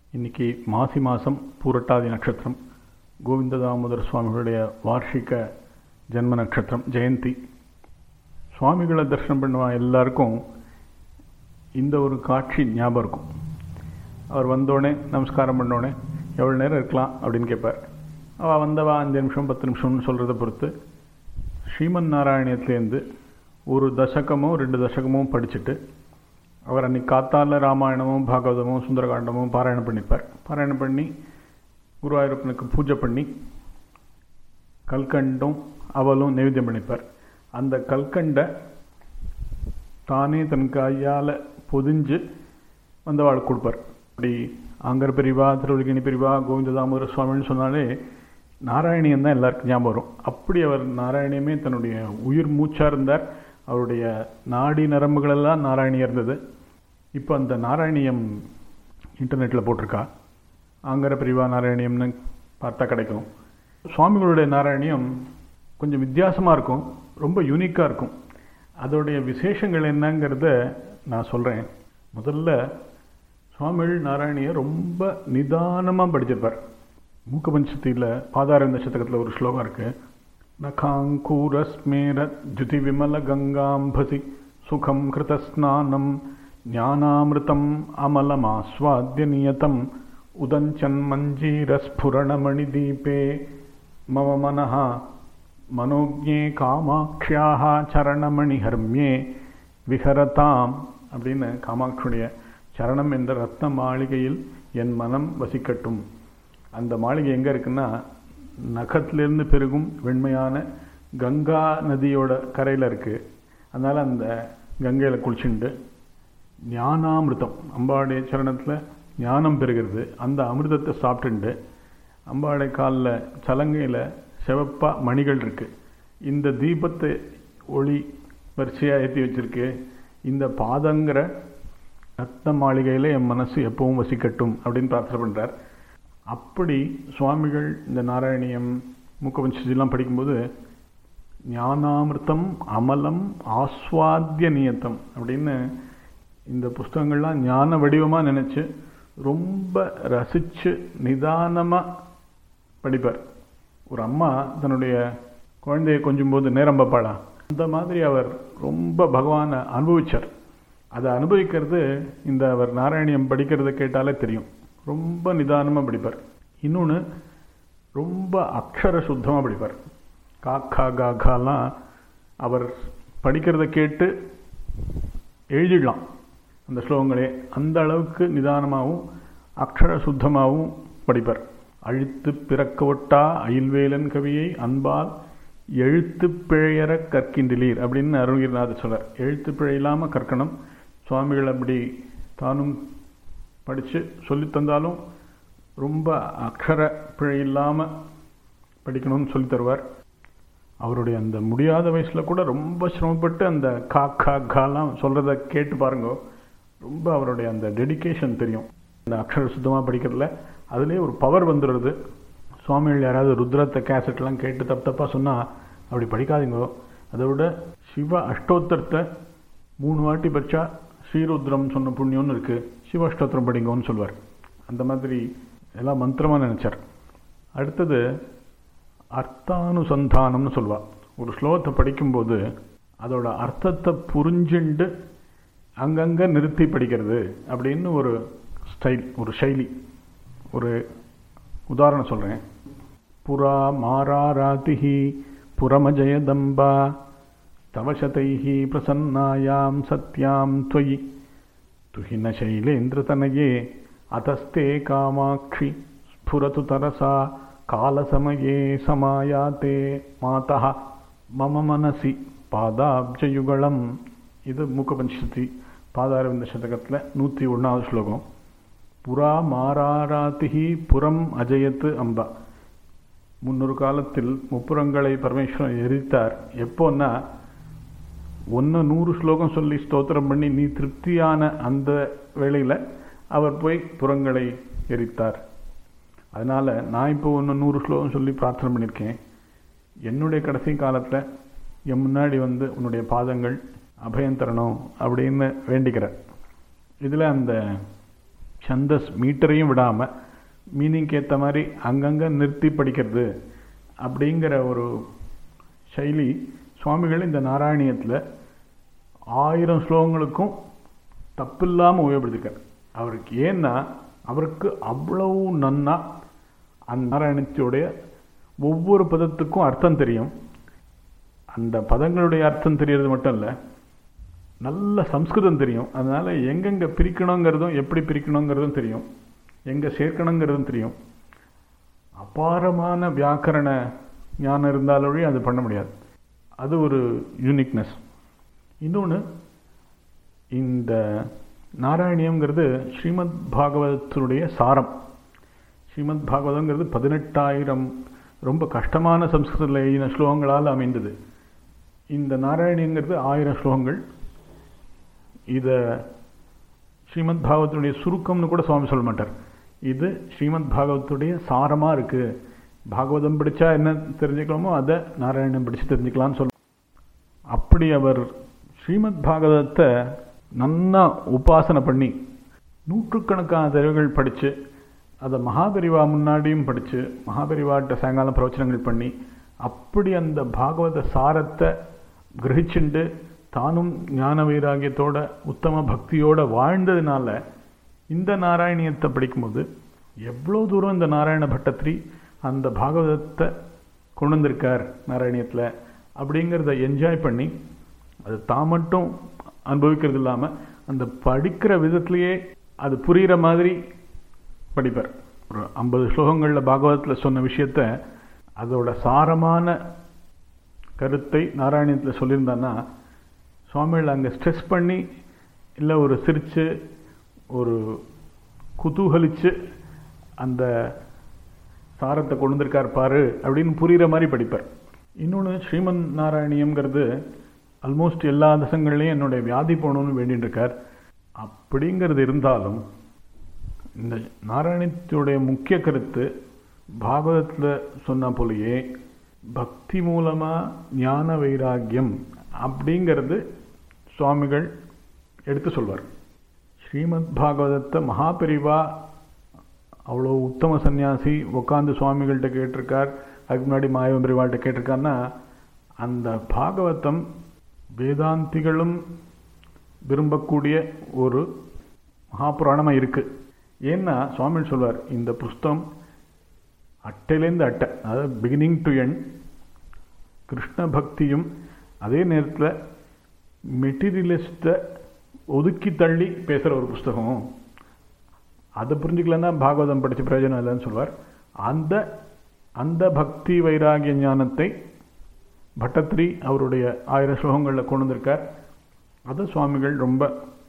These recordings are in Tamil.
இன்றைக்கி மாசி மாதம் பூரட்டாதி நட்சத்திரம், கோவிந்த தாமோதர சுவாமிகளுடைய வார்ஷிக ஜென்ம நட்சத்திரம், ஜெயந்தி. சுவாமிகளை தரிசனம் பண்ணுவா எல்லாருக்கும் இந்த ஒரு காட்சி ஞாபகம் இருக்கும். அவர் வந்தோடனே நமஸ்காரம் பண்ணோடனே எவ்வளோ நேரம் இருக்கலாம் அப்படின்னு கேட்பார். அவள் வந்தவா 5 நிமிஷம் 10 நிமிஷம்னு சொல்கிறத பொறுத்து ஸ்ரீமன் நாராயணியத்துலேருந்து ஒரு தசகமோ 2 தசகமோ படிச்சுட்டு அவர் அன்றைக்கி காத்தால ராமாயணமும் பாகவதமும் சுந்தரகாண்டமும் பாராயணம் பண்ணிப்பார். பாராயணம் பண்ணி குருவாயூரப்பனுக்கு பூஜை பண்ணி கல்கண்டும் அவலும் நைவேத்தியம் பண்ணிப்பார். அந்த கல்கண்டை தானே தன் கையால் பொதிஞ்சு வந்தவாளுக்கு கொடுப்பார். அப்படி ஆங்கர் பிரிவா, திருவள்ளிக்கணி பிரிவா, கோவிந்த தாமோதர சுவாமின்னு சொன்னாலே நாராயணியம் தான் எல்லாருக்கும் ஞாபகம் வரும். அப்படி அவர் நாராயணியமே தன்னுடைய உயிர் மூச்சாக இருந்தார். அவருடைய நாடி நரம்புகளெல்லாம் நாராயணியாக இருந்தது. இப்போ அந்த நாராயணியம் இன்டர்நெட்டில் போட்டிருக்கா. ஆங்கர பிரிவா நாராயணியம்னு பார்த்தா கிடைக்கும். சுவாமிகளுடைய நாராயணியம் கொஞ்சம் வித்தியாசமாக இருக்கும், ரொம்ப யூனிக்காக இருக்கும். அதோடைய விசேஷங்கள் என்னங்கிறத நான் சொல்கிறேன். முதல்ல சுவாமிகள் நாராயணியை ரொம்ப நிதானமாக படிச்சிருப்பார். மூக்கபஞ்சத்தில் பாதாரவிந்த சதகத்தில் ஒரு ஸ்லோகம் இருக்குது. நகாங்கூரஸ்மேர ஜுதி விமல கங்காம்பசி சுகம் கிருதஸ்நானம் ஞானாமிருதம் அமலமாஸ்வாத்ய நியதம் உதஞ்சன் மஞ்சீரஸ்புரணமணிதீபே மம மனஹ மனோஜ்ஞே காமாக்ஷ்யாஹ சரணமணிஹர்மியே விஹரதாம் அப்படின்னு காமாட்சியுடைய சரணம் என்ற ரத்ன மாளிகையில் என் மனம் வசிக்கட்டும். அந்த மாளிகை எங்கே இருக்குன்னா நகத்திலிருந்து பெருகும் வெண்மையான கங்கா நதியோட கரையில் இருக்குது. அதனால் அந்த கங்கையில் குளிச்சுண்டு ஞானாமிருதம், அம்பாடைய சரணத்தில் ஞானம் பெறுகிறது. அந்த அமிர்தத்தை சாப்பிட்டுண்டு அம்பாடைய காலில் சலங்கையில் சிவப்பாக மணிகள் இருக்குது. இந்த தீபத்தை ஒளி வரிசையாக ஏற்றி வச்சுருக்கு. இந்த பாதங்கிற ரத்ன மாளிகையில் என் மனசு எப்பவும் வசிக்கட்டும் அப்படின்னு பிரார்த்தனை பண்ணுறார். அப்படி சுவாமிகள் இந்த நாராயணியம் மூக்கபஞ்சலாம் படிக்கும்போது ஞானாமிருத்தம் அமலம் ஆஸ்வாத்திய நியத்தம் அப்படின்னு இந்த புஸ்தகங்கள்லாம் ஞான வடிவமாக நினச்சி ரொம்ப ரசித்து நிதானமாக படிப்பார். ஒரு அம்மா தன்னுடைய குழந்தையை கொஞ்சும்போது நேரம் பார்ப்பாளா, அந்த மாதிரி அவர் ரொம்ப பகவானை அனுபவித்தார். அதை அனுபவிக்கிறது இந்த அவர் நாராயணியம் படிக்கிறத கேட்டாலே தெரியும். ரொம்ப நிதானமாக படிப்பார். இன்னொன்று, ரொம்ப அக்ஷர சுத்தமாக படிப்பார். காக்கா காக்காலாம் அவர் படிக்கிறத கேட்டு எழுதிடலாம் அந்த ஸ்லோகங்களே. அந்த அளவுக்கு நிதானமாகவும் அக்ஷர சுத்தமாகவும் படிப்பார். அழுத்து பிறக்க ஒட்டா அயில்வேலன் கவியை அன்பால் எழுத்து பிழையற கற்கின்றீர் அப்படின்னு அருள்கிரிநாதர் சொல்றார். எழுத்து பிழை இல்லாமல் கற்கணும். சுவாமிகள் அப்படி தானும் படித்து சொல்லித்தந்தாலும் ரொம்ப அக்ஷர பிழை இல்லாமல் படிக்கணும்னு சொல்லி தருவார். அவருடைய அந்த முடியாத வயசில் கூட ரொம்ப சிரமப்பட்டு அந்த கா காலாம் சொல்கிறத கேட்டு பாருங்க. ரொம்ப அவருடைய அந்த டெடிக்கேஷன் தெரியும். அந்த அக்ஷர சுத்தமாக படிக்கிறதுல அதுலேயே ஒரு பவர் வந்துடுறது. சுவாமிகள் யாராவது ருத்ரத்தை கேசட்லாம் கேட்டு தப்பாக சொன்னால் அப்படி படிக்காதீங்க. அதை விட சிவ அஷ்டோத்திரத்தை 3 வாட்டி படித்தா ஸ்ரீருத்ரம் சொன்ன புண்ணியம்னு இருக்குது, சிவ அஷ்டோத்திரம் படிங்கன்னு சொல்வார். அந்த மாதிரி எல்லாம் மந்திரமாக நினச்சார். அடுத்தது அர்த்தானுசந்தானம்னு சொல்வார். ஒரு ஸ்லோகத்தை படிக்கும்போது அதோட அர்த்தத்தை புரிஞ்சுண்டு அங்கங்கே நிறுத்தி படிக்கிறது அப்படின்னு ஒரு ஸ்டைல், ஒரு சைலி. ஒரு உதாரணம் சொல்கிறேன். புரா மாராராதிஹி புரமஜயதம்பா தவசதைஹி பிரசன்னாயாம் சத்யாம் त्वयि துஹின சைலேந்திரதனயே அதஸ்தே காமாட்சி ஸ்புரது தரசா காலசமயே சமாயாத்தே மாதா மம மனசி பாதாப்ஜயுகலம். இது மூக்கபஞ்சதி பாதாரவிந்த சதகத்தில் 101வது ஸ்லோகம். புரா மாராராதிஹி புரம் அஜயத்து அம்பா. முன்னொரு காலத்தில் முப்புறங்களை பரமேஸ்வரன் எரித்தார். எப்போன்னா 100 ஸ்லோகம் சொல்லி ஸ்தோத்திரம் பண்ணி நீ திருப்தியான அந்த வேளையில் அவர் போய் புறங்களை எரித்தார். அதனால் நான் இப்போ 100 ஸ்லோகம் சொல்லி பிரார்த்தனை பண்ணியிருக்கேன். என்னுடைய கடைசி காலத்தில் என் முன்னாடி வந்து உன்னுடைய பாதங்கள் அபயம் தரணும் அப்படின்னு வேண்டிக்கிறேன். இதில் அந்த சந்தஸ் மீட்டரையும் விடாமல் மீனிங்க்கு ஏற்ற மாதிரி அங்கங்கே நிறுத்தி படிக்கிறது அப்படிங்கிற ஒரு சைலி சுவாமிகள் இந்த நாராயணியத்தில் 1000 ஸ்லோகங்களுக்கும் தப்பில்லாமல் உபயோகப்படுத்திருக்கார். அவருக்கு ஏன்னா அவருக்கு அவ்வளவு நன்னா அந்த நாராயணத்துடைய ஒவ்வொரு பதத்துக்கும் அர்த்தம் தெரியும். அந்த பதங்களுடைய அர்த்தம் தெரியறது மட்டும் இல்லை, நல்ல சம்ஸ்கிருதம் தெரியும். அதனால் எங்கெங்கே பிரிக்கணுங்கிறதும் எப்படி பிரிக்கணுங்கிறதும் தெரியும், எங்கே சேர்க்கணுங்கிறதும் தெரியும். அபாரமான வியாக்கரண ஞானம் இருந்தாலொழி அது பண்ண முடியாது. அது ஒரு யூனிக்னஸ். இன்னொன்று, இந்த நாராயணியம்ங்கிறது ஸ்ரீமத் பாகவதத்தினுடைய சாரம். ஸ்ரீமத் பாகவதங்கிறது 18,000 ரொம்ப கஷ்டமான சம்ஸ்கிருதத்தில் எழுதின ஸ்லோகங்களால் அமைந்தது. இந்த நாராயணியங்கிறது 1000 ஸ்லோகங்கள். இதை ஸ்ரீமத் பாகவதனுடைய சுருக்கம்னு கூட சுவாமி சொல்ல மாட்டார். இது ஸ்ரீமத் பாகவத்துடைய சாரமாக இருக்குது. பாகவதம் படித்தா என்ன தெரிஞ்சுக்கலாமோ அதை நாராயணம் படித்து தெரிஞ்சுக்கலான்னு சொல்ல. அப்படி அவர் ஸ்ரீமத் பாகவதத்தை நன்னா உபாசனை பண்ணி நூற்றுக்கணக்கான தடவைகள் படித்து அதை மகாபெரிவா முன்னாடியும் படித்து மகாபெரிவாட்ட சாயங்காலம் பிரவச்சனங்கள் பண்ணி அப்படி அந்த பாகவத சாரத்தை கிரகிச்சுண்டு தானும் ஞான வைராகியத்தோட உத்தம பக்தியோடு வாழ்ந்ததுனால இந்த நாராயணியத்தை படிக்கும்போது எவ்வளோ தூரம் இந்த நாராயண பட்டத்திரி அந்த பாகவதத்தை கொண்டு வந்திருக்கார் நாராயணியத்தில் அப்படிங்கிறத என்ஜாய் பண்ணி அது தான் மட்டும் அனுபவிக்கிறது இல்லாமல் அந்த படிக்கிற விதத்திலேயே அது புரிகிற மாதிரி படிப்பார். ஒரு 50 ஸ்லோகங்களில் பாகவதத்தில் சொன்ன விஷயத்த அதோட சாரமான கருத்தை நாராயணியத்தில் சொல்லியிருந்தான்னா சுவாமிகள் அங்கே ஸ்ட்ரெஸ் பண்ணி இல்லை ஒரு சிரித்து ஒரு குதூகலித்து அந்த சாரத்தை கொண்டு வந்திருக்கார் பாரு அப்படின்னு புரிகிற மாதிரி படிப்பார். இன்னொன்று, ஸ்ரீமன் நாராயணியம்ங்கிறது ஆல்மோஸ்ட் எல்லா தசங்கள்லையும் என்னுடைய வியாதி போகணும்னு வேண்டின்னு இருக்கார். அப்படிங்கிறது இருந்தாலும் இந்த நாராயணத்துடைய முக்கிய கருத்து பாகவதத்தில் சொன்ன போலேயே பக்தி மூலமாக ஞான வைராக்கியம் அப்படிங்கிறது சுவாமிகள் எடுத்து சொல்வார். ஸ்ரீமத் பாகவதத்தை மகாபெரிவா அவ்வளோ உத்தம சன்னியாசி உட்காந்து சுவாமிகள்கிட்ட கேட்டிருக்கார், அதுக்கு முன்னாடி மாயவம்பெரிவாள்கிட்ட கேட்டிருக்காருன்னா அந்த பாகவதம் வேதாந்திகளும் விரும்பக்கூடிய ஒரு மகாபுராணமாக இருக்குது. ஏன்னா சுவாமிகள் சொல்வார், இந்த புஸ்தகம் அட்டையிலேருந்து அட்டை, அதாவது பிகினிங் டு எண்ட் கிருஷ்ண பக்தியும் அதே நேரத்தில் மெட்டீரியலிஸ்ட்டை ஒதுக்கி தள்ளி பேசுகிற ஒரு புஸ்தகம். அதை புரிஞ்சுக்கலன்னா பாகவதம் படித்த பிரயோஜனம் இல்லைன்னு சொல்வார். அந்த பக்தி வைராகிய ஞானத்தை பட்டத்திரி அவருடைய 1000 ஸ்லோகங்களில் கொண்டு வந்திருக்கார். அதை சுவாமிகள் ரொம்ப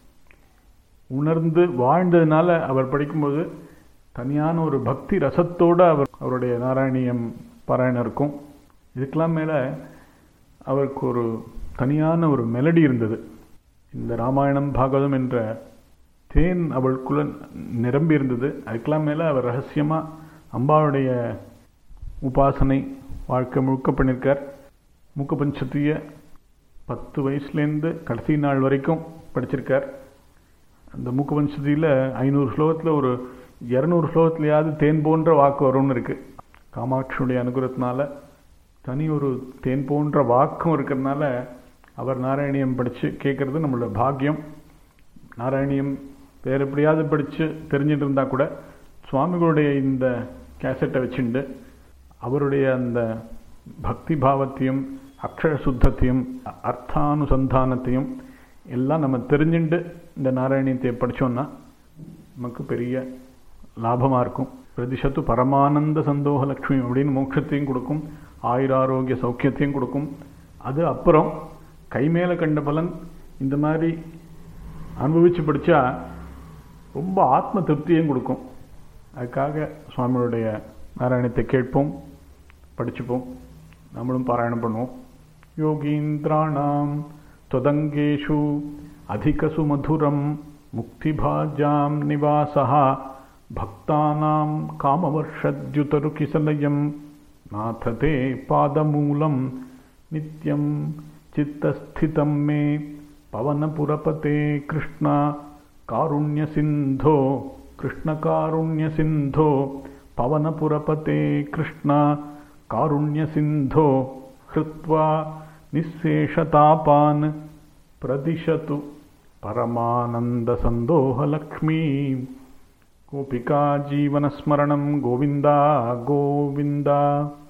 உணர்ந்து வாழ்ந்ததுனால அவர் படிக்கும்போது தனியான ஒரு பக்தி ரசத்தோடு அவருடைய நாராயணியம் பாராயணம் இருக்கும். இதுக்கெல்லாம் மேலே அவருக்கு ஒரு தனியான ஒரு மெலடி இருந்தது. இந்த ராமாயணம் பாகவதம் என்ற தேன் அவளுக்குள்ள நிரம்பி இருந்தது. அதுக்கெல்லாம் மேலே அவர் ரகசியமாக அம்பாவுடைய உபாசனை வாழ்க்கை முழுக்க பண்ணியிருக்கார். மூக்க பஞ்சத்திய 10 வயசுலேருந்து கடைசி நாள் வரைக்கும் படிச்சிருக்கார். அந்த மூக்க பஞ்சதியில் 500 ஸ்லோகத்தில் ஒரு 200 ஸ்லோகத்துலையாவது தேன் போன்ற வாக்கு வரும்னு இருக்குது. காமாட்சியுடைய அனுகிரகத்தினால தனி ஒரு தேன் போன்ற வாக்கும் இருக்கிறதுனால அவர் நாராயணியம் படித்து கேட்குறது நம்மளோட பாக்கியம். நாராயணியம் வேறு எப்படியாவது படித்து தெரிஞ்சுட்டு இருந்தால் கூட சுவாமிகளுடைய இந்த கேசட்டை வச்சுண்டு அவருடைய அந்த பக்தி பாவத்தையும் அக்ஷர சுத்தத்தையும் அர்த்தானுசந்தானத்தையும் எல்லாம் நம்ம தெரிஞ்சுண்டு இந்த நாராயணியத்தை படித்தோன்னா நமக்கு பெரிய லாபமாக இருக்கும். பிரதிஷத்து பரமானந்த சந்தோக லக்ஷ்மி அப்படின்னு மோட்சத்தையும் கொடுக்கும், ஆயுராரோக்கிய சௌக்கியத்தையும் கொடுக்கும். அது அப்புறம் கைமேலே கண்ட பலன் இந்த மாதிரி அனுபவித்து படித்தா ரொம்ப ஆத்ம திருப்தியும் கொடுக்கும். அதுக்காக சுவாமியுடைய நாராயணத்தை கேட்போம், படிச்சுப்போம், நம்மளும் பாராயணம் பண்ணுவோம். யோகீந்திராணாம் त्वदङ्गेषु अधिकसु मधुरं मुक्तिभाजां निवासः भक्तानां कामवर्षद्युतरुकिसलयं नाथ ते पादमूलं नित्यं चित्तस्थितं मे पवनपुरपते कृष्ण कारुण्यसिन्धो कृष्णकारुण्यसिन्धो पवनपुरपते कृष्ण कारुण्यसिन्धो हृत्वा निःशेषतापान् प्रदिशतु परमानन्दसन्दोहलक्ष्मी गोपिका जीवनस्मरणं गोविन्दा गोविन्दा।